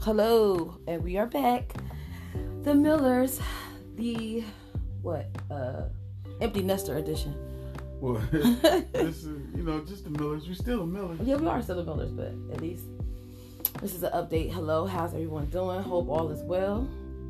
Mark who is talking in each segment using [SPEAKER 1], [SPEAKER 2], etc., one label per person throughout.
[SPEAKER 1] Hello, and we are back. The Millers, the empty nester edition.
[SPEAKER 2] Well, this is, just the Millers. We're still the Millers.
[SPEAKER 1] Yeah, we are still the Millers, but at least this is an update. Hello, how's everyone doing? Hope all is well.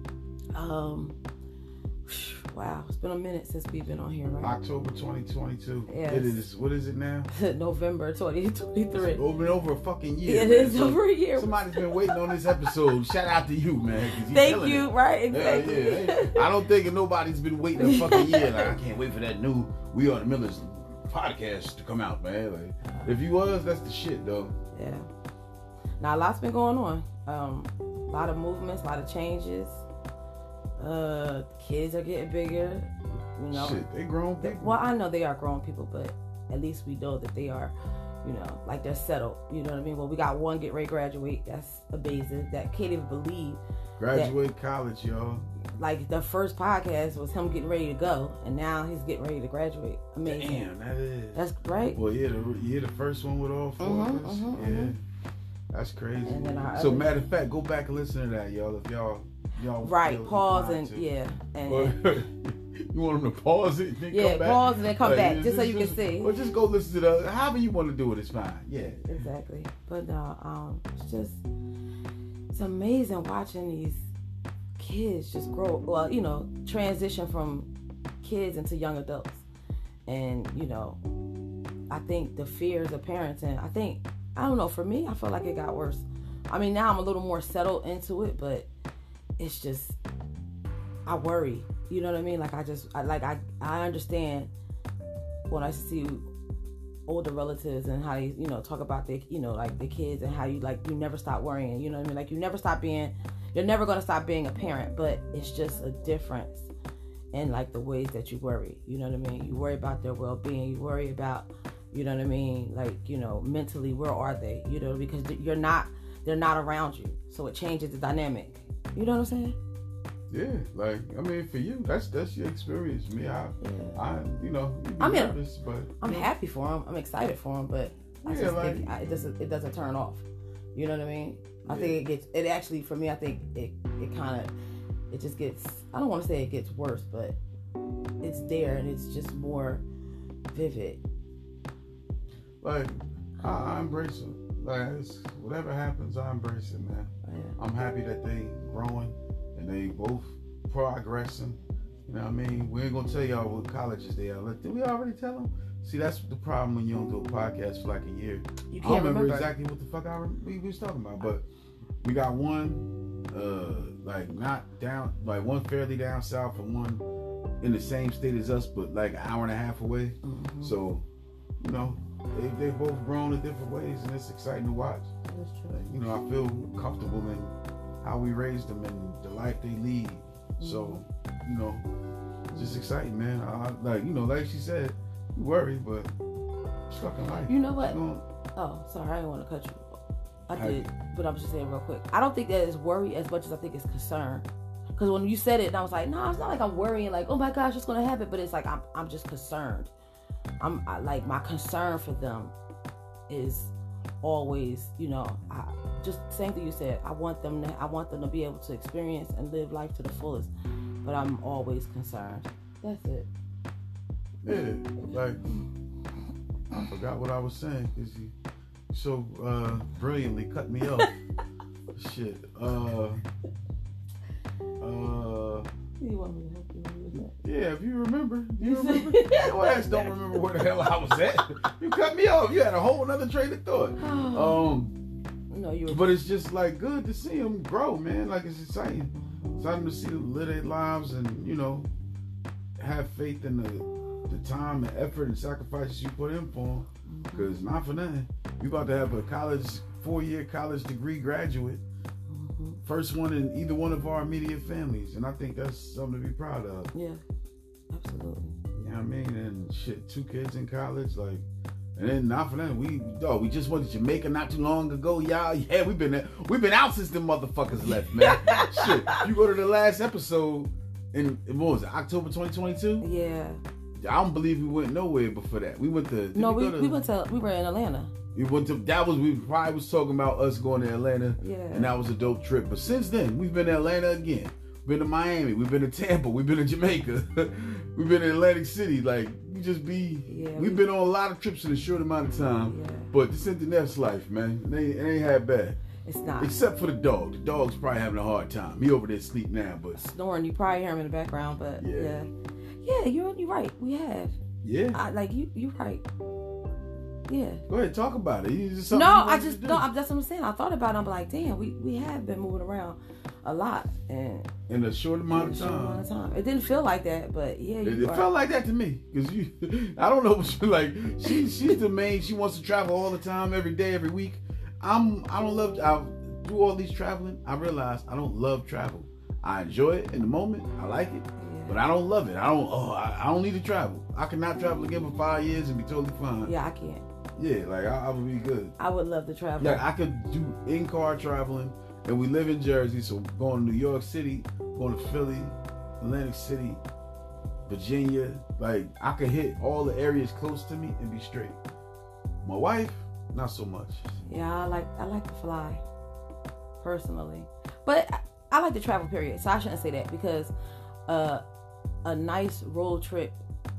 [SPEAKER 1] Wow, it's been a minute since we've been on here, right?
[SPEAKER 2] October 2022.
[SPEAKER 1] Yes.
[SPEAKER 2] It is. What is it now?
[SPEAKER 1] November 2023.
[SPEAKER 2] It's been over a fucking year.
[SPEAKER 1] It is over a year.
[SPEAKER 2] Somebody's been waiting on this episode. Shout out to you, man.
[SPEAKER 1] Thank you, right? Exactly.
[SPEAKER 2] Yeah. I don't think nobody's been waiting a fucking year. Like, I can't wait for that new We Are the Millers podcast to come out, man. Like, if you was, that's the shit, though.
[SPEAKER 1] Yeah. Now, a lot's been going on. A lot of movements, a lot of changes. Kids are getting bigger.
[SPEAKER 2] Shit, they grown people.
[SPEAKER 1] Well, I know they are grown people, but at least we know that they are, like they're settled. You know what I mean? Well, we got one get ready to graduate. That's amazing. That can't even believe.
[SPEAKER 2] Graduate college, y'all.
[SPEAKER 1] Like the first podcast was him getting ready to go, and now he's getting ready to graduate. Amazing.
[SPEAKER 2] Damn, that is.
[SPEAKER 1] That's right.
[SPEAKER 2] Well, yeah, the first one with all four of us. That's crazy.
[SPEAKER 1] And then
[SPEAKER 2] so, matter of fact, go back and listen to that, y'all. If y'all
[SPEAKER 1] right, pause and you
[SPEAKER 2] want them to pause it and then come back?
[SPEAKER 1] Pause and then come back, just so you can see.
[SPEAKER 2] Or just go listen to the, however you want to do it, it's fine. Yeah.
[SPEAKER 1] Exactly. But it's amazing watching these kids just grow, transition from kids into young adults. And, I think the fears of parenting, I don't know, for me, I feel like it got worse. I mean, now I'm a little more settled into it, but it's just, I worry. You know what I mean? Like, I understand when I see older relatives and how they, talk about their, like the kids and how you never stop worrying. You know what I mean? Like, you're never going to stop being a parent, but it's just a difference in like the ways that you worry. You know what I mean? You worry about their well-being. You worry about, you know what I mean? Like, mentally, where are they? Because they're not around you. So it changes the dynamic. You know what I'm saying?
[SPEAKER 2] Yeah, for you, that's your experience. Me, I'm nervous, but
[SPEAKER 1] I'm happy for him. I'm excited for him, but I just think it doesn't turn off. You know what I mean? I think it actually, for me, I think it just gets, I don't want to say it gets worse, but it's there and it's just more vivid.
[SPEAKER 2] Like, I embrace it. Like, whatever happens, I embrace it, man.
[SPEAKER 1] Yeah.
[SPEAKER 2] I'm happy that they growing and they both progressing. You know what I mean? We ain't gonna tell y'all what colleges they are. Did we already tell them? See, that's the problem when you don't do a podcast for like a year.
[SPEAKER 1] You can't
[SPEAKER 2] I don't remember
[SPEAKER 1] exactly
[SPEAKER 2] what the fuck we was talking about, but we got one not down, like one fairly down south and one in the same state as us, but like an hour and a half away.
[SPEAKER 1] Mm-hmm.
[SPEAKER 2] So, they both grown in different ways, and it's exciting to watch.
[SPEAKER 1] That's true.
[SPEAKER 2] I feel comfortable in how we raised them and the life they lead. Mm-hmm. So, it's just exciting, man. Like she said, you worry, but it's fucking life.
[SPEAKER 1] You know what? Oh, sorry, I didn't want to cut you. I did, but I was just saying real quick. I don't think that is worry as much as I think it's concern. Because when you said it, and I was like, no, it's not like I'm worrying, like, oh my gosh, what's going to happen? But it's like I'm just concerned. My concern for them is always, just same thing you said. I want them to be able to experience and live life to the fullest. But I'm always concerned. That's it.
[SPEAKER 2] Yeah, like I forgot what I was saying because you so brilliantly cut me off. Shit.
[SPEAKER 1] You want me to help you with that?
[SPEAKER 2] Yeah, if you remember. Your ass don't remember where the hell I was at. You cut me off. You had a whole other train of thought.
[SPEAKER 1] No, you.
[SPEAKER 2] But it's just like good to see them grow, man. Like it's exciting. Exciting to see them live their lives and have faith in the time and effort and sacrifices you put in for them. Because not for nothing, you about to have a 4-year college degree graduate. First one in either one of our immediate families, and I think that's something to be proud of.
[SPEAKER 1] Yeah, absolutely.
[SPEAKER 2] You know what I mean? And shit, 2 kids in college, like, and then not for that, we just went to Jamaica not too long ago, y'all. Yeah, we've been out since them motherfuckers left, man. Shit, you go to the last episode in what was it, October 2022?
[SPEAKER 1] Yeah.
[SPEAKER 2] I don't believe we went nowhere before that. We went to.
[SPEAKER 1] No, we were in Atlanta.
[SPEAKER 2] We probably was talking about us going to Atlanta.
[SPEAKER 1] Yeah.
[SPEAKER 2] And that was a dope trip. But since then, we've been to Atlanta again. We've been to Miami. We've been to Tampa. We've been to Jamaica. We've been in Atlantic City. Like, we've been on a lot of trips in a short amount of time.
[SPEAKER 1] Yeah.
[SPEAKER 2] But this ain't the Neff's life, man. It ain't half bad.
[SPEAKER 1] It's not.
[SPEAKER 2] Except for the dog. The dog's probably having a hard time. He over there asleep now, but
[SPEAKER 1] snoring. You probably hear him in the background, but yeah, you're right. We have.
[SPEAKER 2] Yeah.
[SPEAKER 1] You're right. Yeah.
[SPEAKER 2] Go ahead, talk about it.
[SPEAKER 1] That's what I'm saying. I thought about it. I'm like, damn, we have been moving around a lot and
[SPEAKER 2] in a short amount of time.
[SPEAKER 1] It didn't feel like that, but yeah,
[SPEAKER 2] it felt like that to me because I don't know what she like. She's the main. She wants to travel all the time, every day, every week. I do all these traveling. I realize I don't love travel. I enjoy it in the moment. I like it, but I don't love it. I don't need to travel. I cannot travel again for 5 years and be totally fine.
[SPEAKER 1] Yeah, I can't.
[SPEAKER 2] Yeah, like I would be good.
[SPEAKER 1] I would love to travel.
[SPEAKER 2] Like I could do in-car traveling, and we live in Jersey, so going to New York City, going to Philly, Atlantic City, Virginia. Like I could hit all the areas close to me and be straight. My wife, not so much.
[SPEAKER 1] Yeah, I like to fly, personally, but I like to travel. Period. So I shouldn't say that because a nice road trip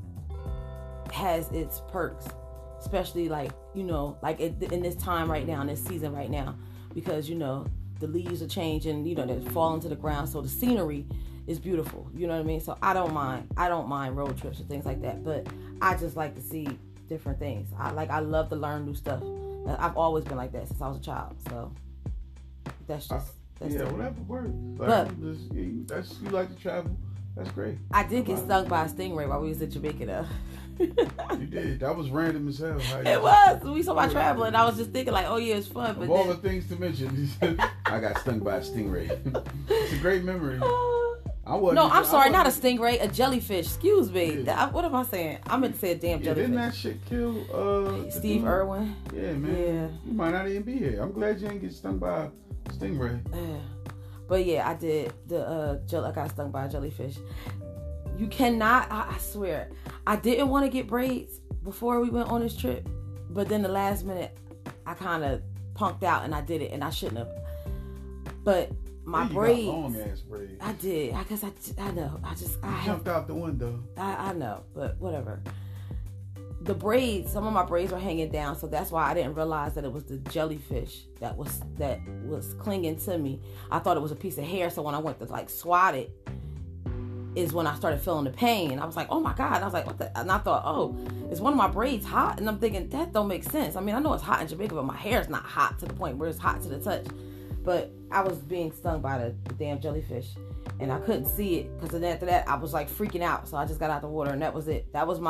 [SPEAKER 1] has its perks. Especially like in this time right now, in this season right now, because the leaves are changing, they're falling to the ground, so the scenery is beautiful. You know what I mean? So I don't mind road trips and things like that, but I just like to see different things. I love to learn new stuff. I've always been like that since I was a child. So that's
[SPEAKER 2] whatever works. But you like to travel. That's great.
[SPEAKER 1] I did get stung by a stingray while we was in Jamaica though.
[SPEAKER 2] You did. That was random as hell.
[SPEAKER 1] It was. We saw my traveling. I was just thinking like, oh yeah, it's fun. But
[SPEAKER 2] of all the things to mention, I got stung by a stingray. It's a great memory.
[SPEAKER 1] I'm sorry, not a stingray, a jellyfish. Excuse me. Yeah. What am I saying? I meant to say a damn jellyfish.
[SPEAKER 2] Didn't that shit kill
[SPEAKER 1] Steve Irwin?
[SPEAKER 2] Yeah, man. Yeah. You might not even be here. I'm glad you didn't get stung by a stingray.
[SPEAKER 1] But yeah, I did. I got stung by a jellyfish. You cannot. I swear, I didn't want to get braids before we went on this trip, but then the last minute, I kind of punked out and I did it, and I shouldn't have. But my braids,
[SPEAKER 2] got long ass braids.
[SPEAKER 1] I did. I guess I know. I
[SPEAKER 2] jumped out the window.
[SPEAKER 1] I know, but whatever. The braids, some of my braids were hanging down, so that's why I didn't realize that it was the jellyfish that was clinging to me. I thought it was a piece of hair, so when I went to swat it, is when I started feeling the pain. I was like, oh my God. I was like, what the? And I thought, oh, is one of my braids hot? And I'm thinking, that don't make sense. I mean, I know it's hot in Jamaica, but my hair's not hot to the point where it's hot to the touch. But I was being stung by the damn jellyfish. And I couldn't see it. Because then after that, I was freaking out. So I just got out the water and that was it. That was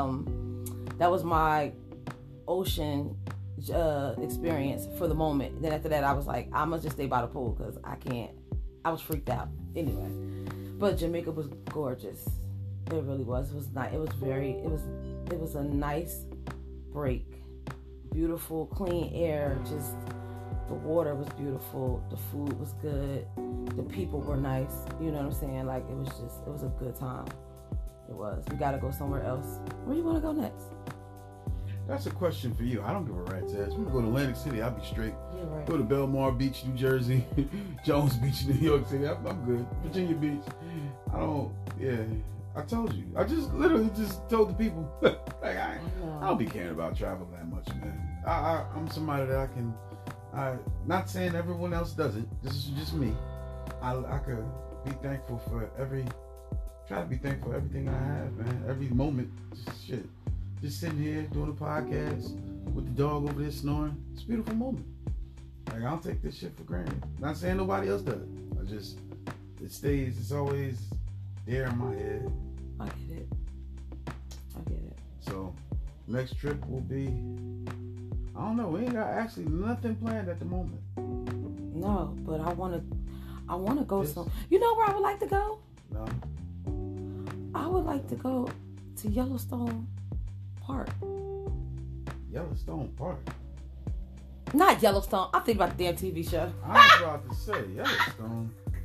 [SPEAKER 1] my ocean experience for the moment. And then after that, I was like, I must just stay by the pool because I can't. I was freaked out. Anyway. But Jamaica was gorgeous. It really was. It was nice. It was a nice break. Beautiful, clean air. Just the water was beautiful. The food was good. The people were nice. You know what I'm saying? It was a good time. It was. We gotta go somewhere else. Where do you want to go next?
[SPEAKER 2] That's a question for you. I don't give a rat's ass. We can go to Atlantic City. I'll be straight.
[SPEAKER 1] Yeah, right.
[SPEAKER 2] Go to Belmar Beach, New Jersey. Jones Beach, New York City. I'm good. Virginia Beach. I told you. I just literally told the people. I don't be caring about travel that much, man. I'm somebody that not saying everyone else doesn't. This is just me. I could be thankful for try to be thankful for everything I have, man. Every moment. Just shit. Just sitting here doing a podcast with the dog over there snoring. It's a beautiful moment. I don't take this shit for granted. Not saying nobody else does. It's always there in my head.
[SPEAKER 1] I get it.
[SPEAKER 2] So, next trip will be, I don't know, we ain't got actually nothing planned at the moment.
[SPEAKER 1] No, but I want to go some. You know where I would like to go?
[SPEAKER 2] No.
[SPEAKER 1] I would like to go to Yellowstone Park.
[SPEAKER 2] Yellowstone Park?
[SPEAKER 1] Not Yellowstone. I'm thinking about the damn TV show.
[SPEAKER 2] I was about to say Yellowstone.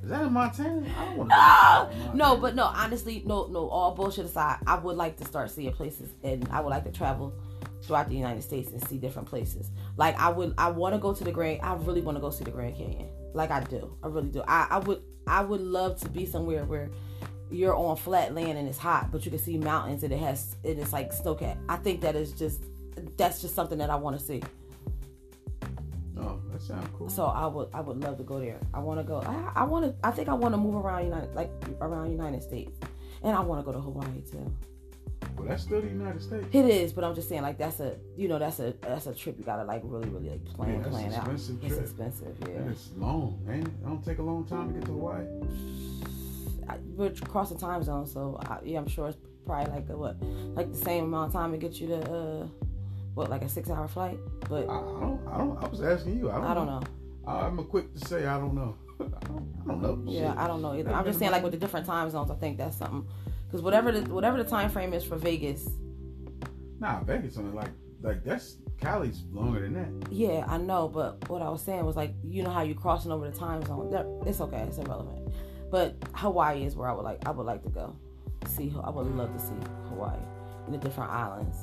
[SPEAKER 2] Is that in Montana? I don't want to.
[SPEAKER 1] No, but no, honestly, no. All bullshit aside, I would like to start seeing places, and I would like to travel throughout the United States and see different places. Like I want to go to the Grand. I really want to go see the Grand Canyon. Like I do. I really do. I would love to be somewhere where you're on flat land and it's hot, but you can see mountains and it's like snow-capped. I think that's just something that I want to see.
[SPEAKER 2] Oh, that sounds cool.
[SPEAKER 1] So I would love to go there. I want to go. I think I want to move around United States, and I want to go to Hawaii too.
[SPEAKER 2] Well, that's still the United States.
[SPEAKER 1] It is, but I'm just saying, like that's a trip you gotta like really like plan out.
[SPEAKER 2] It's
[SPEAKER 1] expensive, yeah.
[SPEAKER 2] And it's long, man. It don't take a long time to get to Hawaii.
[SPEAKER 1] We're crossing time zones, so I'm sure it's probably like the same amount of time to get you to like a 6-hour flight. But
[SPEAKER 2] I was asking you. I don't know. I'm quick to say I don't know. I don't know.
[SPEAKER 1] Yeah, shit. I don't know either. I'm just saying, like with the different time zones, I think that's something. Because whatever the time frame is for Vegas.
[SPEAKER 2] Nah, Vegas only like that's Cali's longer than that.
[SPEAKER 1] Yeah, I know, but what I was saying was like, you know how you're crossing over the time zone. It's okay, it's irrelevant. But Hawaii is where I would like to go. I would love to see Hawaii and the different islands.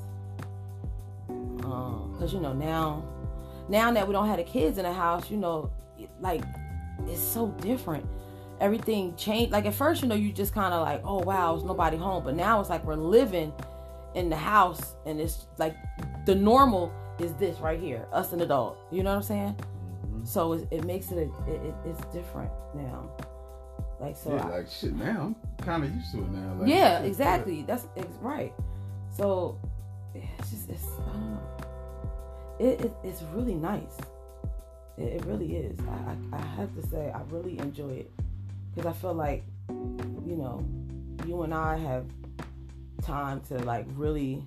[SPEAKER 1] Because now that we don't have the kids in the house, like it's so different. Everything changed. Like at first, you just kind of like, oh wow, there's nobody home. But now it's like we're living in the house, and it's like the normal is this right here, us and the dog. You know what I'm saying? Mm-hmm. So it makes it's different now. Like so.
[SPEAKER 2] Yeah, like shit. Now I'm kind of used to it now. Like,
[SPEAKER 1] yeah, exactly. That's right. So it's I don't know. It's really nice. It really is. I have to say I really enjoy it. Because I feel like, you and I have time to like really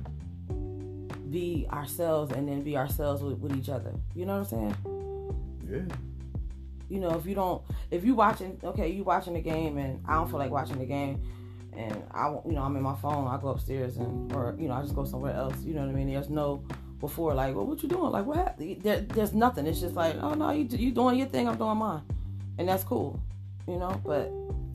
[SPEAKER 1] be ourselves and then be ourselves with each other. You know what I'm saying?
[SPEAKER 2] Yeah.
[SPEAKER 1] If you watching the game and I don't feel like watching the game and I'm in my phone, I go upstairs or I just go somewhere else. You know what I mean? There's no before like, well, what you doing? Like, what happened? There's nothing. It's just like, oh no, you doing your thing, I'm doing mine, and that's cool. But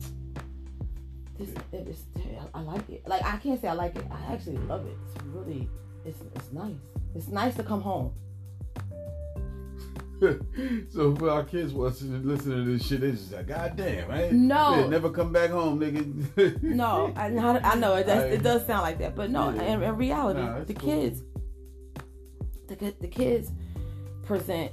[SPEAKER 1] I like it. Like I can't say I like it. I actually love it. It's really, it's nice. It's nice to come home.
[SPEAKER 2] So for our kids listening to this shit, it's just like, God damn, right?
[SPEAKER 1] No,
[SPEAKER 2] never come back home, nigga.
[SPEAKER 1] No, I know it does sound like that, but no. Yeah. In reality, the kids, the kids present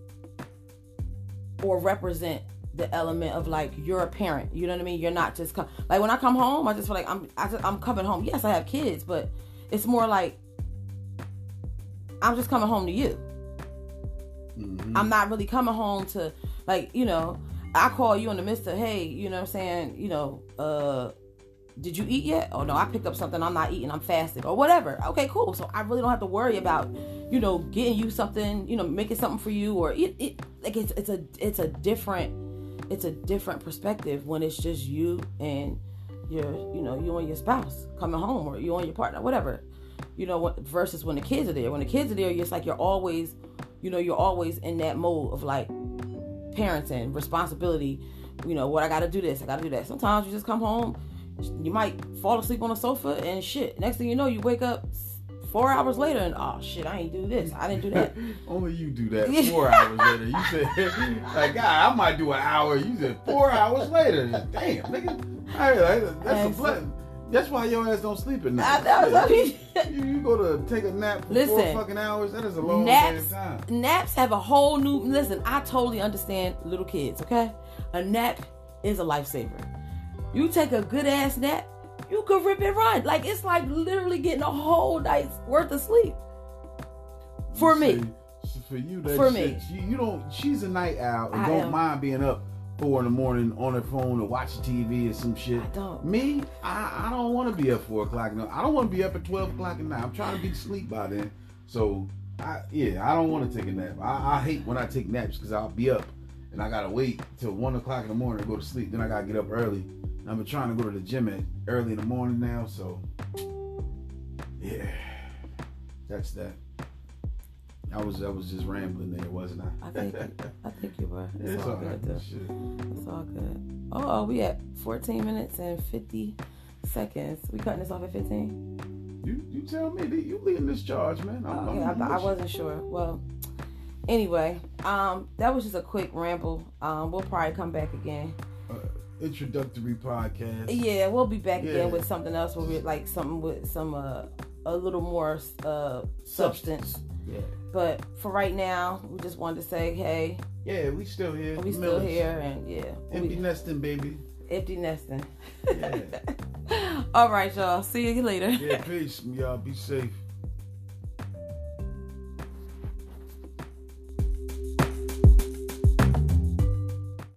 [SPEAKER 1] or represent the element of like you're a parent. You know what I mean? You're not just like when I come home, I just feel like I'm coming home. Yes, I have kids, but it's more like I'm just coming home to you. Mm-hmm. I'm not really coming home to like I call you in the midst of hey, you know what I'm saying? Did you eat yet? Oh no, I picked up something. I'm not eating. I'm fasting or whatever. Okay, cool. So I really don't have to worry about getting you something. Making something for you or it's a different perspective when it's just you and you and your spouse coming home or you and your partner, whatever. Versus when the kids are there. When the kids are there, it's like you're always in that mode of like parenting, responsibility. What I got to do this, I got to do that. Sometimes you just come home, you might fall asleep on the sofa and shit. Next thing you know, you wake up 4 hours later and oh shit, I ain't do this, I didn't do that.
[SPEAKER 2] Only you do that 4 hours later. You said like God, I might do an hour. You said 4 hours later. Damn, nigga, that's a blessing. That's why your ass don't sleep at night. You go to take a nap for 4 fucking hours. That is a long time.
[SPEAKER 1] Naps have a whole new. Listen, I totally understand little kids. Okay, a nap is a lifesaver. You take a good ass nap, you could rip and run. Like it's like literally getting a whole night's worth of sleep. For me.
[SPEAKER 2] For you, you don't. She's a night owl and don't mind being up 4 a.m. on her phone or watching TV or some shit.
[SPEAKER 1] I don't.
[SPEAKER 2] Me, I don't want to be up 4 o'clock. No, I don't want to be up at 12 o'clock at night. I'm trying to be asleep by then. So, I don't want to take a nap. I hate when I take naps because I'll be up and I gotta wait till 1 o'clock in the morning to go to sleep. Then I gotta get up early. I've been trying to go to the gym early in the morning now. So, yeah, that's that. I was just rambling there, wasn't I?
[SPEAKER 1] I think you were.
[SPEAKER 2] It's all
[SPEAKER 1] good.
[SPEAKER 2] right.
[SPEAKER 1] It's all good. Oh, we at 14 minutes and 50 seconds. We cutting this off at 15?
[SPEAKER 2] You tell me. You leading this charge, man.
[SPEAKER 1] I wasn't sure. Well, anyway, that was just a quick ramble. We'll probably come back again.
[SPEAKER 2] Introductory podcast.
[SPEAKER 1] Yeah, we'll be back again with something else. Where we're like something with some a little more substance.
[SPEAKER 2] Yeah.
[SPEAKER 1] But for right now, we just wanted to say, hey.
[SPEAKER 2] Yeah, we still here.
[SPEAKER 1] We still here, and yeah.
[SPEAKER 2] Empty nesting, baby.
[SPEAKER 1] Empty nesting.
[SPEAKER 2] Yeah.
[SPEAKER 1] All right, y'all. See you later.
[SPEAKER 2] Yeah, peace. Y'all be safe.